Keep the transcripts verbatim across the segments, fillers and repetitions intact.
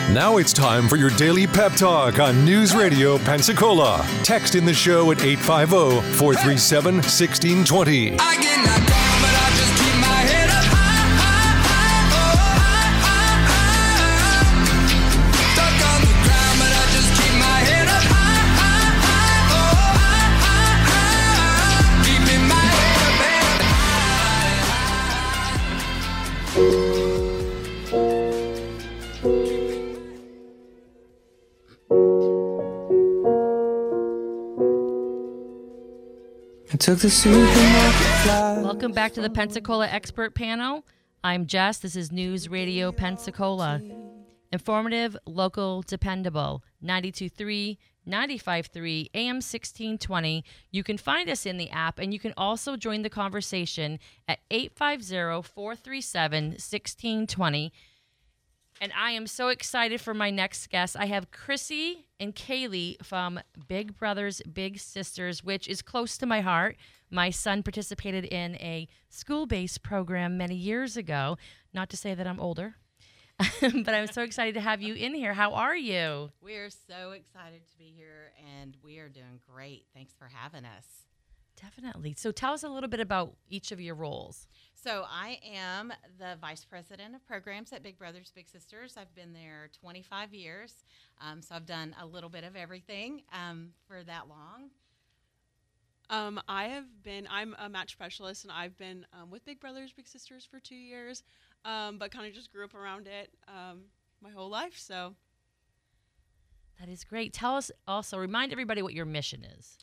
Now it's time for your daily pep talk on News Radio Pensacola. Text in the show at eight five zero, four three seven, one six two zero. I get knocked down, but I just keep my head up high, high, high, oh, high, high, high. Stuck on the ground, but I just keep my head up high, high, high, oh, high, high, high. Keeping my head up, head up high. I took the supermarket flight. Welcome back to the Pensacola Expert Panel. I'm Jess. This is News Radio Pensacola. Informative, local, dependable. ninety-two point three, ninety-five point three, A M sixteen twenty. You can find us in the app, and you can also join the conversation at eight five zero, four three seven, one six two zero. And I am so excited for my next guest. I have Chrissy and Kaylee from Big Brothers Big Sisters, which is close to my heart. My son participated in a school-based program many years ago. Not to say that I'm older, but I'm so excited to have you in here. How are you? We're so excited to be here, and we are doing great. Thanks for having us. Definitely. So tell us a little bit about each of your roles. So I am the Vice President of Programs at Big Brothers Big Sisters. I've been there twenty-five years, um, so I've done a little bit of everything um, for that long. Um, I have been, I'm a match specialist, and I've been um, with Big Brothers Big Sisters for two years, um, but kind of just grew up around it um, my whole life, so. That is great. Tell us also, remind everybody what your mission is.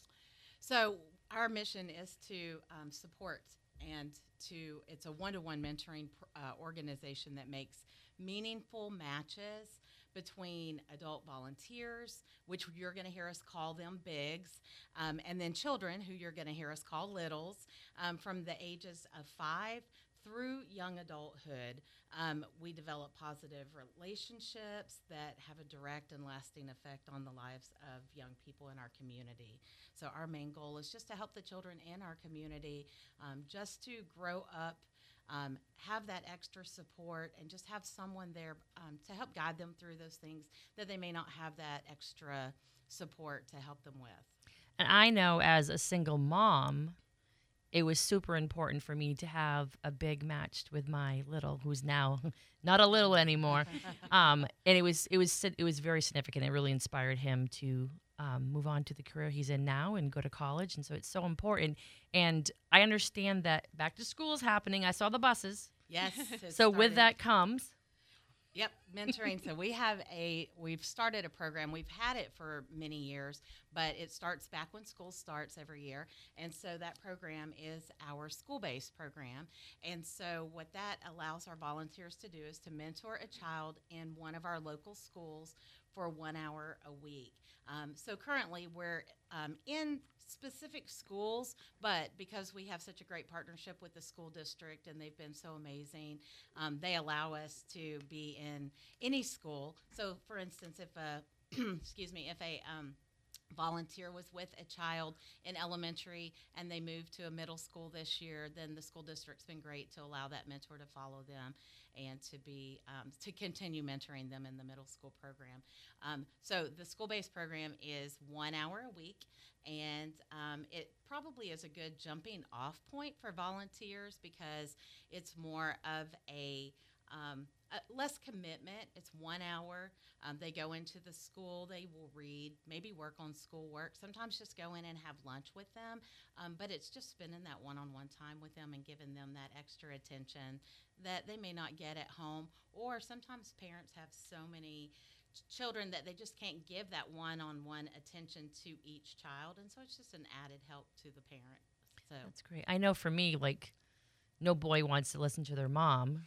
So our mission is to um, support and to, it's a one-to-one mentoring uh, organization that makes meaningful matches between adult volunteers, which you're going to hear us call them bigs, um, and then children, who you're going to hear us call littles, um, from the ages of five through young adulthood. Um, we develop positive relationships that have a direct and lasting effect on the lives of young people in our community. So our main goal is just to help the children in our community um, just to grow up, um, have that extra support, and just have someone there um, to help guide them through those things that they may not have that extra support to help them with. And I know as a single mom, it was super important for me to have a big match with my little, who's now not a little anymore. Um, and it was it was it was very significant. It really inspired him to um, move on to the career he's in now and go to college. And so it's so important. And I understand that back to school is happening. I saw the buses. Yes. So with that comes. Yep, mentoring. So we have a, we've started a program. We've had it for many years, but it starts back when school starts every year. And so that program is our school-based program. And so what that allows our volunteers to do is to mentor a child in one of our local schools for one hour a week. Um, so currently we're um, in specific schools, but because we have such a great partnership with the school district and they've been so amazing, um, they allow us to be in any school. So for instance, if a, excuse me, if a um, volunteer was with a child in elementary and they moved to a middle school this year, then the school district's been great to allow that mentor to follow them and to be um, to continue mentoring them in the middle school program. Um, so the school-based program is one hour a week, and um, it probably is a good jumping off point for volunteers because it's more of a um, Uh, less commitment. It's one hour. Um, they go into the school. They will read, maybe work on schoolwork. Sometimes just go in and have lunch with them. Um, but it's just spending that one-on-one time with them and giving them that extra attention that they may not get at home. Or sometimes parents have so many ch- children that they just can't give that one-on-one attention to each child. And so it's just an added help to the parent. So That's great. I know for me, like, no boy wants to listen to their mom.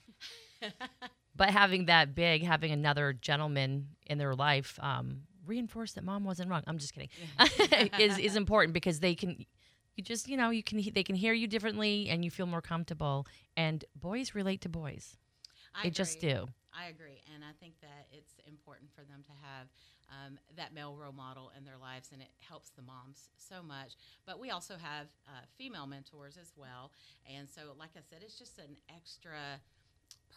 But having that big, having another gentleman in their life um, reinforce that mom wasn't wrong. I'm just kidding. is is important because they can, you just you know you can they can hear you differently and you feel more comfortable. And boys relate to boys. I they agree. just do. I agree, and I think that it's important for them to have um, that male role model in their lives, and it helps the moms so much. But we also have uh, female mentors as well, and so like I said, it's just an extra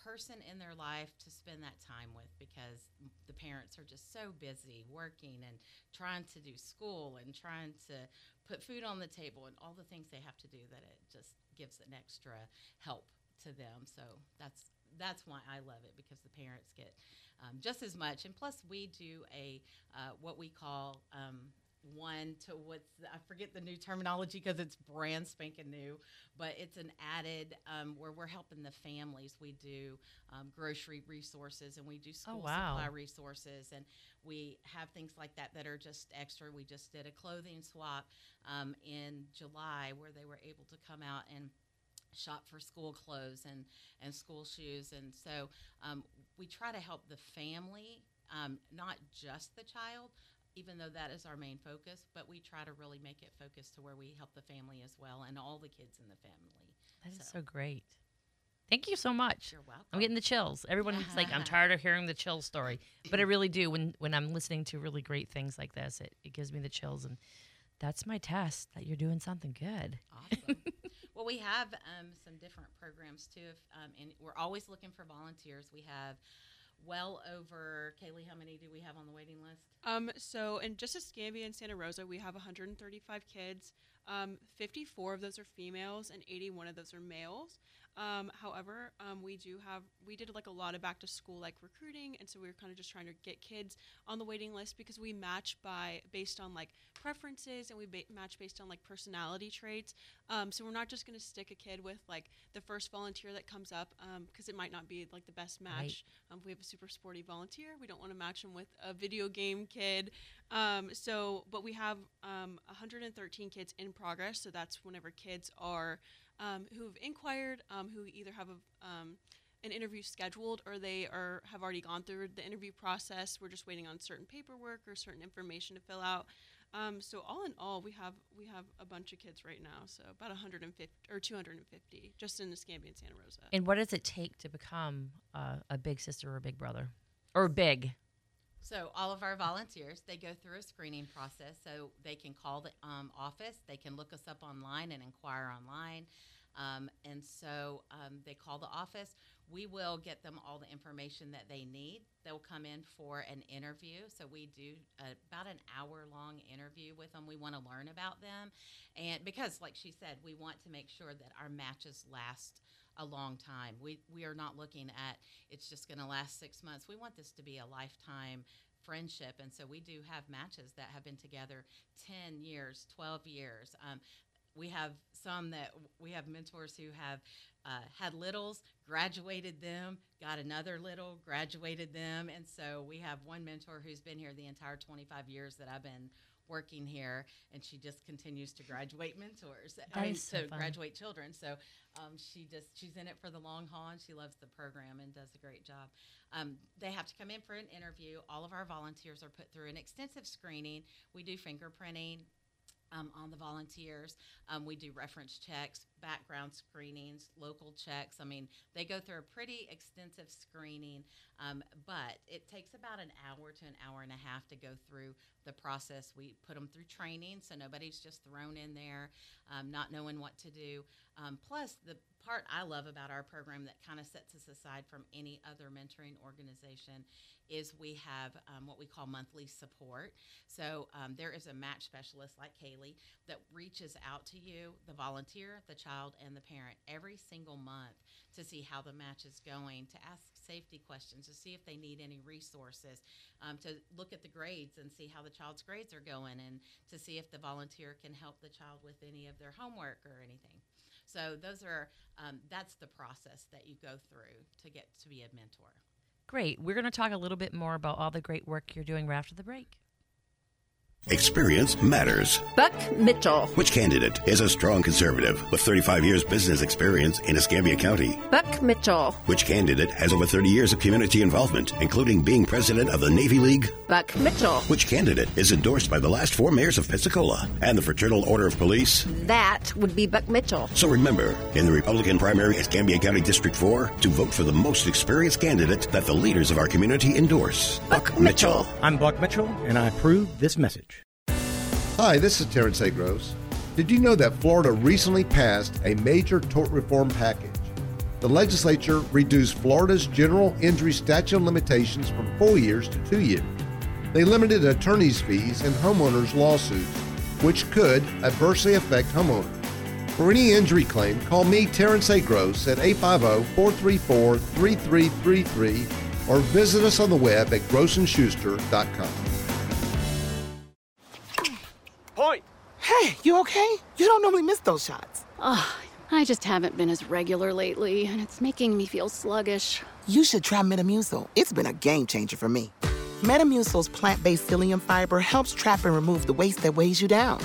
person in their life to spend that time with, because the parents are just so busy working and trying to do school and trying to put food on the table and all the things they have to do, that it just gives an extra help to them. So that's that's why I love it, because the parents get um, just as much. And plus we do a uh, what we call um, one to what's the, I forget the new terminology because it's brand spanking new, but it's an added um, where we're helping the families. We do um, grocery resources, and we do school Oh, wow. supply resources, and we have things like that that are just extra. We just did a clothing swap um, in July where they were able to come out and shop for school clothes and, and school shoes. And so um, we try to help the family, um, not just the child, even though that is our main focus, but we try to really make it focused to where we help the family as well and all the kids in the family. That is so great. Thank you so much. You're welcome. I'm getting the chills. Everyone's like, I'm tired of hearing the chill story. But I really do. When when I'm listening to really great things like this, it, it gives me the chills. And that's my test that you're doing something good. Awesome. Well, we have um, some different programs, too. If, um, and we're always looking for volunteers. We have well over, Kaylee, how many do we have on the waiting list? Um, so in just Escambia and Santa Rosa, we have one hundred thirty-five kids. Um, fifty-four of those are females and eighty-one of those are males. Um, however, um, we do have, we did like a lot of back to school like recruiting, and so we were kind of just trying to get kids on the waiting list because we match by, based on like preferences, and we ba- match based on like personality traits. Um, so we're not just going to stick a kid with like the first volunteer that comes up, because um, it might not be like the best match. Right. Um, if we have a super sporty volunteer, we don't want to match them with a video game kid. Um, so, but we have um, one hundred thirteen kids in progress, so that's whenever kids are Um, who have inquired, um, who either have a, um, an interview scheduled or they are have already gone through the interview process. We're just waiting on certain paperwork or certain information to fill out. Um, so all in all, we have we have a bunch of kids right now. So about one hundred fifty or two hundred fifty just in Escambia and Santa Rosa. And what does it take to become uh, a big sister or a big brother? Or big? So all of our volunteers, they go through a screening process. So they can call the um, office. They can look us up online and inquire online. Um, and so um, they call the office. We will get them all the information that they need. They'll come in for an interview. So we do a, about an hour-long interview with them. We want to learn about them. And because, like she said, we want to make sure that our matches last a long time. We we are not looking at it's just going to last six months. We want this to be a lifetime friendship, and so we do have matches that have been together ten years, twelve years. Um, we have some that we have mentors who have uh, had littles, graduated them, got another little, graduated them, and so we have one mentor who's been here the entire twenty-five years that I've been working here, and she just continues to graduate mentors. That I mean, is so to fun. graduate children. So um, she just she's in it for the long haul, and she loves the program and does a great job. Um, they have to come in for an interview. All of our volunteers are put through an extensive screening. We do fingerprinting um, on the volunteers. Um, we do reference checks, background screenings, local checks. I mean, they go through a pretty extensive screening, um, but it takes about an hour to an hour and a half to go through the process. We put them through training, so nobody's just thrown in there um, not knowing what to do. Um, plus, the part I love about our program that kind of sets us aside from any other mentoring organization is we have um, what we call monthly support. So um, there is a match specialist like Kaylee that reaches out to you, the volunteer, the child, and the parent every single month to see how the match is going, to ask safety questions, to see if they need any resources, um, to look at the grades and see how the child's grades are going, and to see if the volunteer can help the child with any of their homework or anything. So those are, um, that's the process that you go through to get to be a mentor. Great. We're going to talk a little bit more about all the great work you're doing right after the break. Experience matters. Buck Mitchell. Which candidate is a strong conservative with thirty-five years business experience in Escambia County? Buck Mitchell. Which candidate has over thirty years of community involvement, including being president of the Navy League? Buck Mitchell. Which candidate is endorsed by the last four mayors of Pensacola and the Fraternal Order of Police? That would be Buck Mitchell. So remember, in the Republican primary Escambia County District four, to vote for the most experienced candidate that the leaders of our community endorse. Buck, Buck Mitchell. Mitchell. I'm Buck Mitchell, and I approve this message. Hi, this is Terrence A. Gross. Did you know that Florida recently passed a major tort reform package? The legislature reduced Florida's general injury statute of limitations from four years to two years. They limited attorney's fees in homeowners' lawsuits, which could adversely affect homeowners. For any injury claim, call me, Terrence A. Gross, at eight five zero, four three four, three three three three or visit us on the web at gross and schuster dot com. Point! Hey, you okay? You don't normally miss those shots. Ugh, I just haven't been as regular lately, and it's making me feel sluggish. You should try Metamucil. It's been a game changer for me. Metamucil's plant-based psyllium fiber helps trap and remove the waste that weighs you down.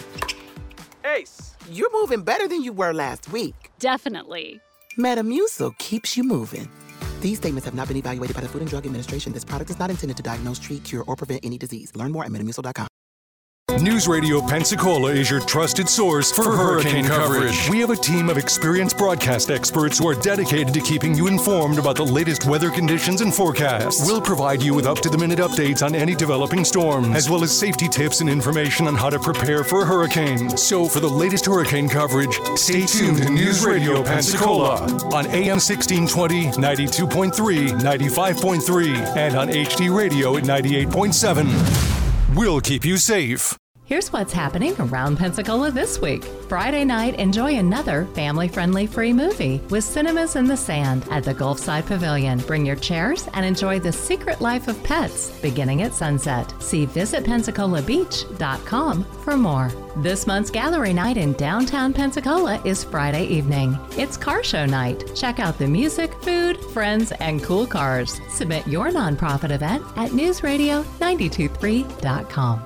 Ace! You're moving better than you were last week. Definitely. Metamucil keeps you moving. These statements have not been evaluated by the Food and Drug Administration. This product is not intended to diagnose, treat, cure, or prevent any disease. Learn more at metamucil dot com. News Radio Pensacola is your trusted source for, for hurricane, hurricane coverage. coverage. We have a team of experienced broadcast experts who are dedicated to keeping you informed about the latest weather conditions and forecasts. We'll provide you with up-to-the-minute updates on any developing storms, as well as safety tips and information on how to prepare for a hurricane. So for the latest hurricane coverage, stay tuned to News Radio Pensacola on A M sixteen twenty, ninety-two point three, ninety-five point three, and on H D Radio at ninety-eight point seven. We'll keep you safe. Here's what's happening around Pensacola this week. Friday night, enjoy another family-friendly free movie with Cinemas in the Sand at the Gulfside Pavilion. Bring your chairs and enjoy The Secret Life of Pets beginning at sunset. See visit pensacola beach dot com for more. This month's gallery night in downtown Pensacola is Friday evening. It's car show night. Check out the music, food, friends, and cool cars. Submit your nonprofit event at news radio nine two three dot com.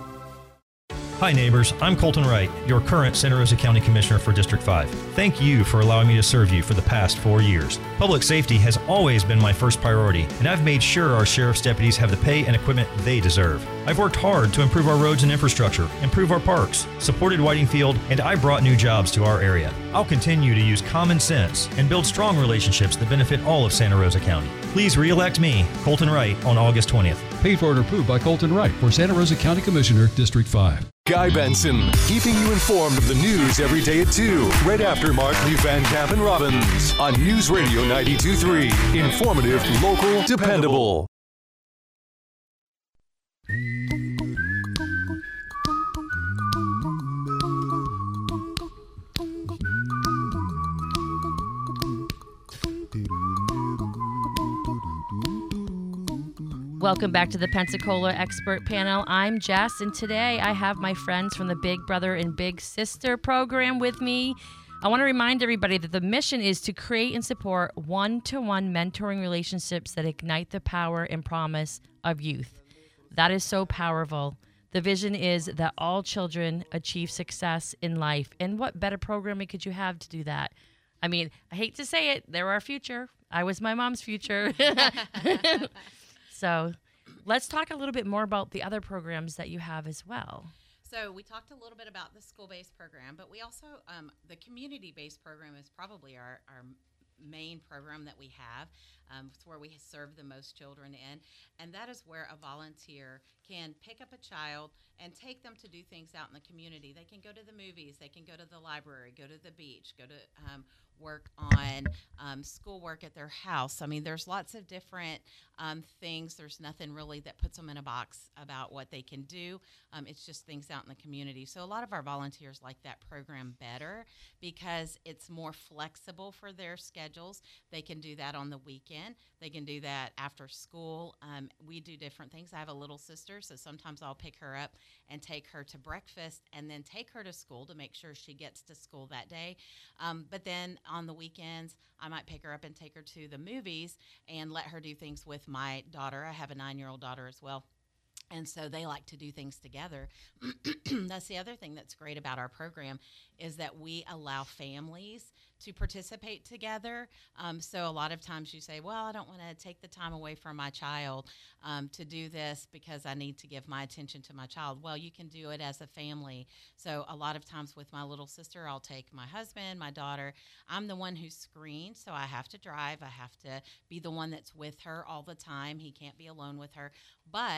Hi neighbors, I'm Colton Wright, your current Santa Rosa County Commissioner for District five. Thank you for allowing me to serve you for the past four years. Public safety has always been my first priority, and I've made sure our sheriff's deputies have the pay and equipment they deserve. I've worked hard to improve our roads and infrastructure, improve our parks, supported Whiting Field, and I brought new jobs to our area. I'll continue to use common sense and build strong relationships that benefit all of Santa Rosa County. Please re-elect me, Colton Wright, on August twentieth. Paid for and approved by Colton Wright for Santa Rosa County Commissioner, District five. Guy Benson, keeping you informed of the news every day at two, right after Markley, Van Camp, and Robbins on News Radio ninety-two point three. Informative, local, dependable. Welcome back to the Pensacola Expert Panel. I'm Jess, and today I have my friends from the Big Brother and Big Sister program with me. I want to remind everybody that the mission is to create and support one-to-one mentoring relationships that ignite the power and promise of youth. That is so powerful. The vision is that all children achieve success in life. And what better programming could you have to do that? I mean, I hate to say it, they're our future. I was my mom's future. So let's talk a little bit more about the other programs that you have as well. So we talked a little bit about the school-based program, but we also, um, the community-based program is probably our, our main program that we have. Um, it's where we serve the most children in, and that is where a volunteer can pick up a child and take them to do things out in the community. They can go to the movies, they can go to the library, go to the beach, go to um, work on um, schoolwork at their house. I mean, there's lots of different um, things. There's nothing really that puts them in a box about what they can do. Um, it's just things out in the community. So a lot of our volunteers like that program better because it's more flexible for their schedules. They can do that on the weekend. They can do that after school. Um, we do different things. I have a little sister, so sometimes I'll pick her up and take her to breakfast and then take her to school to make sure she gets to school that day. Um, but then on the weekends, I might pick her up and take her to the movies and let her do things with my daughter. I have a nine-year-old daughter as well. And so they like to do things together. That's the other thing that's great about our program is that we allow families to participate together. Um, so a lot of times you say, well, I don't want to take the time away from my child um, to do this because I need to give my attention to my child. Well, you can do it as a family. So a lot of times with my little sister, I'll take my husband, my daughter. I'm the one who screens, so I have to drive. I have to be the one that's with her all the time. He can't be alone with her. But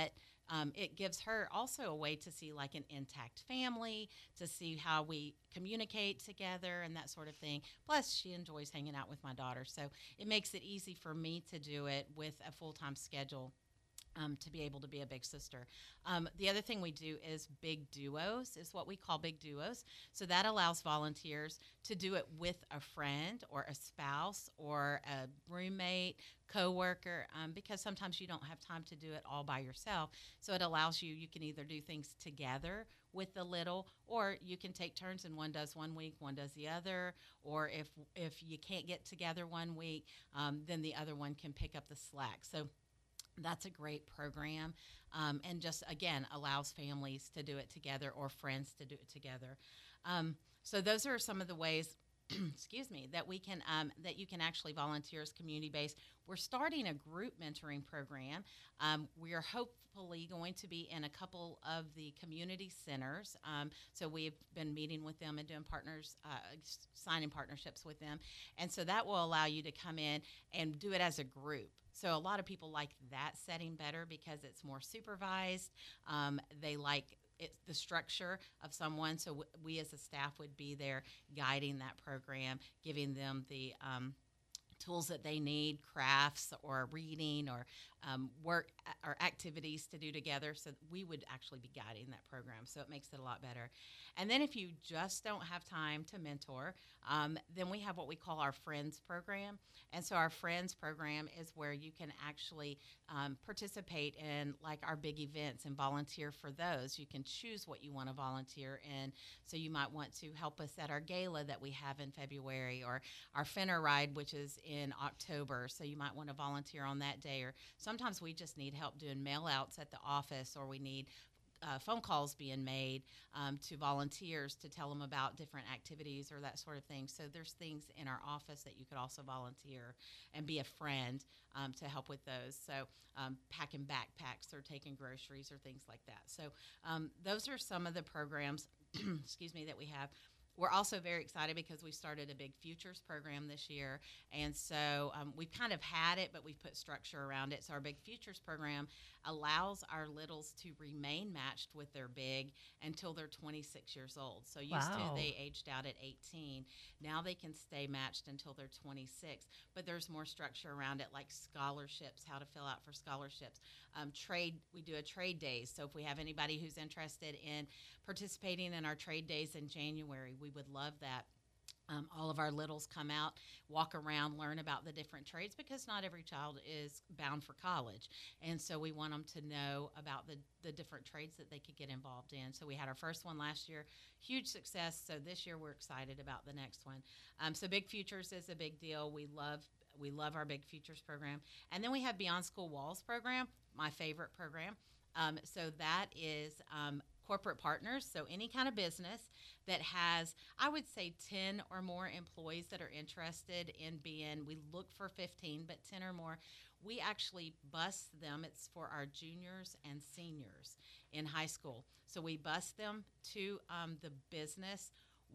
um, it gives her also a way to see like an intact family, to see how we communicate together and that sort of thing. Plus, she enjoys hanging out with my daughter. So it makes it easy for me to do it with a full-time schedule. Um, to be able to be a big sister. Um, the other thing we do is big duos, is what we call big duos. So that allows volunteers to do it with a friend or a spouse or a roommate, coworker, um, because sometimes you don't have time to do it all by yourself. So it allows you, you can either do things together with the little, or you can take turns and one does one week, one does the other, or if if you can't get together one week, um, then the other one can pick up the slack. So that's a great program, um, and just, again, allows families to do it together or friends to do it together. Um, so those are some of the ways, excuse me, that we can um, that you can actually volunteer as community-based. We're starting a group mentoring program. Um, we are hopefully going to be in a couple of the community centers. Um, so we've been meeting with them and doing partners, uh, signing partnerships with them. And so that will allow you to come in and do it as a group. So a lot of people like that setting better because it's more supervised. Um, they like it's the structure of someone. So w- we as a staff would be there guiding that program, giving them the um, tools that they need, crafts or reading or um, work or activities to do together. So we would actually be guiding that program. So it makes it a lot better. And then if you just don't have time to mentor, um, then we have what we call our Friends program. And so our Friends program is where you can actually um, participate in like our big events and volunteer for those. You can choose what you want to volunteer in. So you might want to help us at our gala that we have in February, or our Finner Ride, which is in October. So you might want to volunteer on that day. Or sometimes we just need help doing mail outs at the office, or we need Uh, phone calls being made um, to volunteers to tell them about different activities or that sort of thing. So there's things in our office that you could also volunteer and be a friend um, to help with those. So um, packing backpacks or taking groceries or things like that. So um, those are some of the programs, excuse me, that we have. We're also very excited because we started a Big Futures program this year. And so um, we've kind of had it, but we've put structure around it. So our Big Futures program allows our littles to remain matched with their big until they're twenty-six years old. So used Wow. to they aged out at eighteen. Now they can stay matched until they're twenty-six. But there's more structure around it, like scholarships, how to fill out for scholarships. Um, trade, we do a trade days. So if we have anybody who's interested in participating in our trade days in January, we would love that. Um, all of our littles come out, walk around, learn about the different trades, because not every child is bound for college. And so we want them to know about the, the different trades that they could get involved in. So we had our first one last year, huge success. So this year we're excited about the next one. Um, so Big Futures is a big deal. We love we love our Big Futures program. And then we have Beyond School Walls program, my favorite program. Um, so that is um, corporate partners, so any kind of business that has, I would say, ten or more employees that are interested in being, we look for fifteen, but ten or more, we actually bus them. It's for our juniors and seniors in high school. So we bus them to um, the business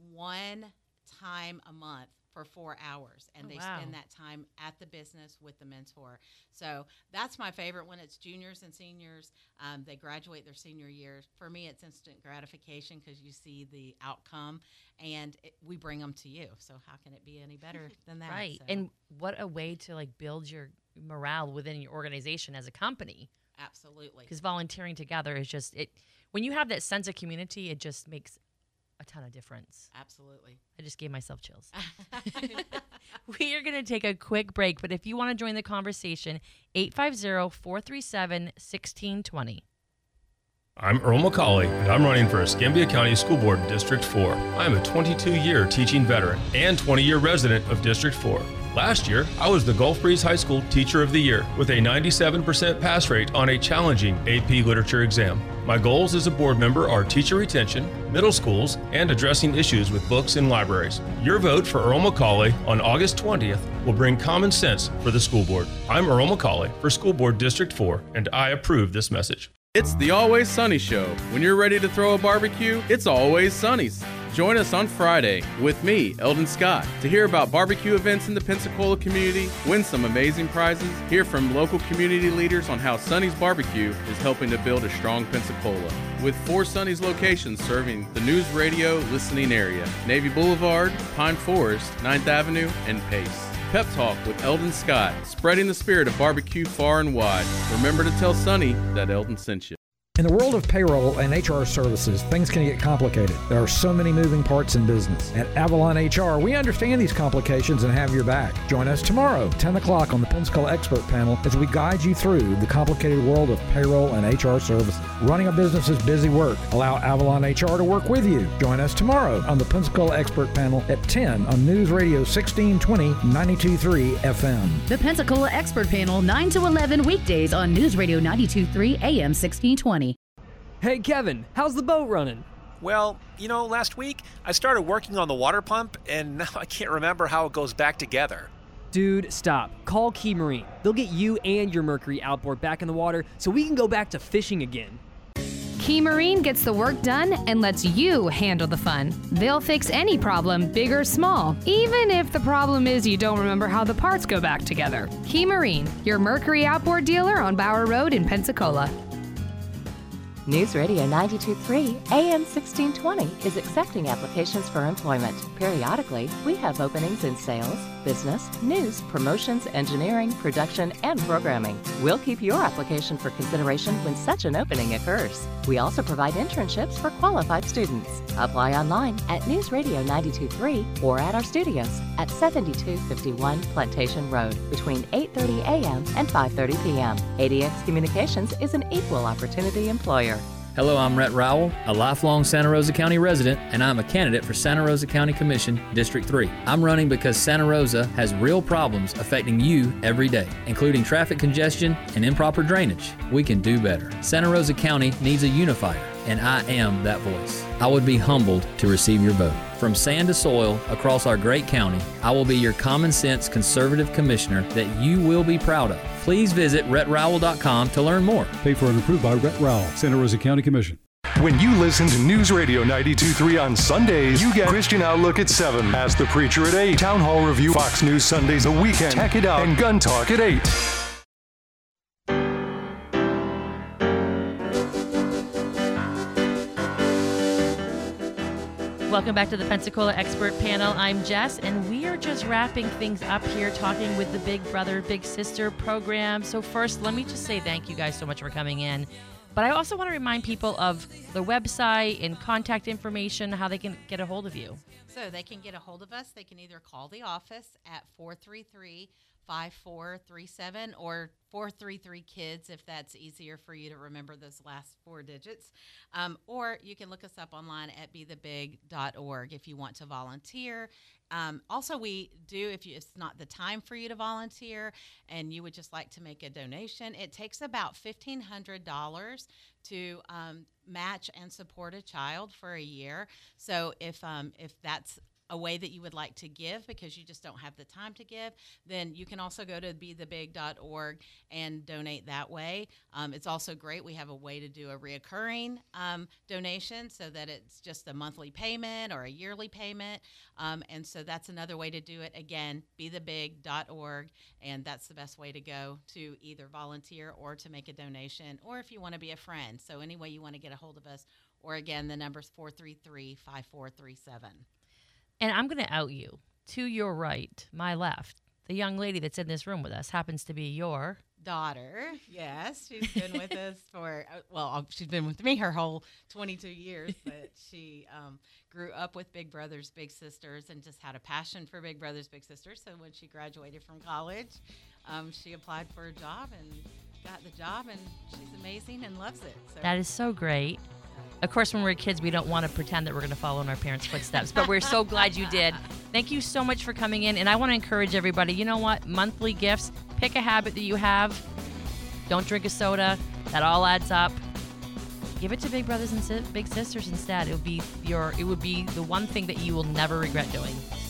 one time a month for four hours, and Oh, they wow. spend that time at the business with the mentor. So that's my favorite when it's juniors and seniors. Um, they graduate their senior year. For me, it's instant gratification because you see the outcome, and it, we bring them to you. So how can it be any better than that? Right. So, And what a way to like build your morale within your organization as a company. absolutely. Because volunteering together is just it. When you have that sense of community, it just makes a ton of difference. Absolutely. I just gave myself chills. We are going to take a quick break, but if you want to join the conversation, eight five zero, four three seven, one six two zero. I'm Earl McCauley, and I'm running for Escambia County School Board District four. I'm a twenty-two year teaching veteran and twenty year resident of District four. Last year, I was the Gulf Breeze High School Teacher of the Year with a ninety-seven percent pass rate on a challenging A P Literature exam. My goals as a board member are teacher retention, middle schools, and addressing issues with books and libraries. Your vote for Earl McCauley on August twentieth will bring common sense for the school board. I'm Earl McCauley for School Board District four, and I approve this message. It's the Always Sunny Show. When you're ready to throw a barbecue, it's Always Sunny's. Join us on Friday with me, Eldon Scott, to hear about barbecue events in the Pensacola community, win some amazing prizes, hear from local community leaders on how Sonny's Barbecue is helping to build a strong Pensacola. With four Sonny's locations serving the news radio listening area, Navy Boulevard, Pine Forest, ninth Avenue, and Pace. Pep Talk with Eldon Scott, spreading the spirit of barbecue far and wide. Remember to tell Sonny that Eldon sent you. In the world of payroll and H R services, things can get complicated. There are so many moving parts in business. At Avalon H R, we understand these complications and have your back. Join us tomorrow, ten o'clock on the Pensacola Expert Panel as we guide you through the complicated world of payroll and H R services. Running a business is busy work. Allow Avalon H R to work with you. Join us tomorrow on the Pensacola Expert Panel at ten on News Radio sixteen twenty, ninety-two point three F M. The Pensacola Expert Panel, nine to eleven weekdays on News Radio ninety-two point three A M sixteen twenty. Hey Kevin, how's the boat running? Well, you know, last week I started working on the water pump and now I can't remember how it goes back together. Dude, stop. Call Key Marine. They'll get you and your Mercury outboard back in the water so we can go back to fishing again. Key Marine gets the work done and lets you handle the fun. They'll fix any problem, big or small, even if the problem is you don't remember how the parts go back together. Key Marine, your Mercury outboard dealer on Bower Road in Pensacola. News Radio ninety-two point three A M sixteen twenty is accepting applications for employment. Periodically, we have openings in sales, business, news, promotions, engineering, production, and programming. We'll keep your application for consideration when such an opening occurs. We also provide internships for qualified students. Apply online at News Radio ninety-two point three or at our studios at seventy-two fifty-one Plantation Road between eight thirty A M and five thirty P M A D X Communications is an equal opportunity employer. Hello, I'm Rhett Rowell, a lifelong Santa Rosa County resident, and I'm a candidate for Santa Rosa County Commission, District three. I'm running because Santa Rosa has real problems affecting you every day, including traffic congestion and improper drainage. We can do better. Santa Rosa County needs a unifier, and I am that voice. I would be humbled to receive your vote. From sand to soil across our great county, I will be your common sense conservative commissioner that you will be proud of. Please visit rhett rowell dot com to learn more. Paid for and approved by Rhett Rowell, Santa Rosa County Commission. When you listen to News Radio ninety-two point three on Sundays, you get Christian Outlook at seven, Ask the Preacher at eight, Town Hall Review, Fox News Sundays, The Weekend, Check It Out, and Gun Talk at eight. Welcome back to the Pensacola Expert Panel. I'm Jess, and we are just wrapping things up here, talking with the Big Brother, Big Sister program. So first, let me just say thank you guys so much for coming in. But I also want to remind people of the website and contact information, how they can get a hold of you. So they can get a hold of us. They can either call the office at four three three, five four three seven or four three three KIDS if that's easier for you to remember those last four digits. Um, or you can look us up online at be the big dot org if you want to volunteer. Um, also, we do, if you, it's not the time for you to volunteer and you would just like to make a donation, it takes about fifteen hundred dollars to um, match and support a child for a year. So if um, if that's a way that you would like to give because you just don't have the time to give, then you can also go to be the big dot org and donate that way. Um, it's also great. We have a way to do a reoccurring um, donation so that it's just a monthly payment or a yearly payment. Um, and so that's another way to do it. Again, be the big dot org, and that's the best way to go to either volunteer or to make a donation, or if you want to be a friend. So any way you want to get a hold of us, or again, the number's four three three, five four three seven. And I'm going to out you. To your right, my left, the young lady that's in this room with us happens to be your daughter. Yes, she's been with us for, well, she's been with me her whole twenty-two years, but she um, grew up with Big Brothers Big Sisters and just had a passion for Big Brothers Big Sisters. So when she graduated from college, um, she applied for a job and got the job, and she's amazing and loves it. So. That is so great. Of course, when we're kids, we don't want to pretend that we're going to follow in our parents' footsteps, but we're so glad you did. Thank you so much for coming in, and I want to encourage everybody, you know what, monthly gifts, pick a habit that you have. Don't drink a soda. That all adds up. Give it to Big Brothers and si- Big Sisters instead. It would be your. It would be the one thing that you will never regret doing.